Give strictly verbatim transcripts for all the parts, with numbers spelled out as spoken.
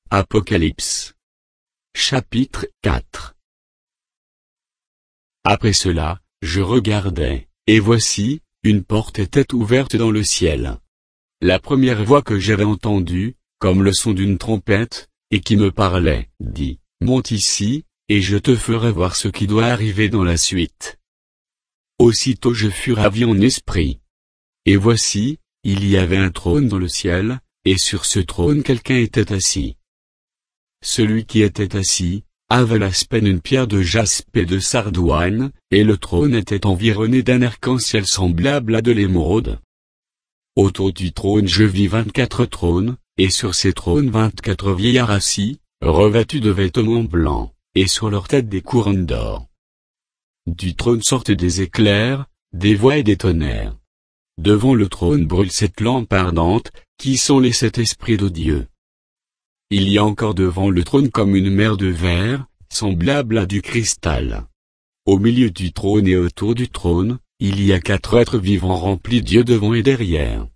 Apocalypse. Chapitre quatre. Après cela, je regardai, et voici, une porte était ouverte dans le ciel. La première voix que j'avais entendue, comme le son d'une trompette, et qui me parlait, dit, « Monte ici, et je te ferai voir ce qui doit arriver dans la suite. » Aussitôt je fus ravi en esprit. Et voici, il y avait un trône dans le ciel, et sur ce trône quelqu'un était assis. Celui qui était assis, avait l'aspect d'une pierre de jaspe et de sardoine, et le trône était environné d'un arc-en-ciel semblable à de l'émeraude. Autour du trône je vis vingt-quatre trônes, et sur ces trônes vingt-quatre vieillards assis, revêtus de vêtements blancs, et sur leurs têtes des couronnes d'or. Du trône sortent des éclairs, des voix et des tonnerres. Devant le trône brûle sept lampes ardentes, qui sont les sept esprits de Dieu. Il y a encore devant le trône comme une mer de verre, semblable à du cristal. Au milieu du trône et autour du trône, il y a quatre êtres vivants remplis d'yeux devant et derrière.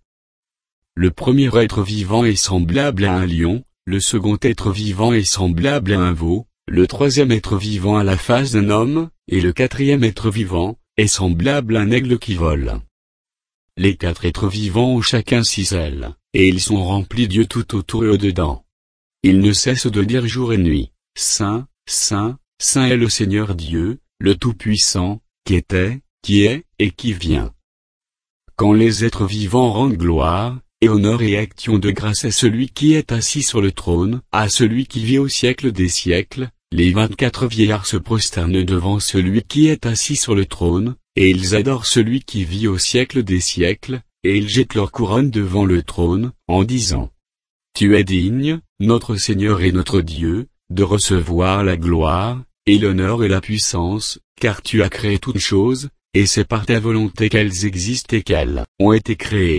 Le premier être vivant est semblable à un lion, le second être vivant est semblable à un veau, le troisième être vivant a la face d'un homme, et le quatrième être vivant, est semblable à un aigle qui vole. Les quatre êtres vivants ont chacun six ailes, et ils sont remplis d'yeux tout autour et au-dedans. Ils ne cessent de dire jour et nuit, « Saint, Saint, Saint est le Seigneur Dieu, le Tout-Puissant, qui était, qui est, et qui vient. » Quand les êtres vivants rendent gloire, et honneur et action de grâce à celui qui est assis sur le trône, à celui qui vit au siècle des siècles, les vingt-quatre vieillards se prosternent devant celui qui est assis sur le trône, et ils adorent celui qui vit au siècle des siècles, et ils jettent leur couronne devant le trône, en disant, « Tu es digne, notre Seigneur et notre Dieu, de recevoir la gloire, et l'honneur et la puissance, car tu as créé toutes choses, et c'est par ta volonté qu'elles existent et qu'elles ont été créées. »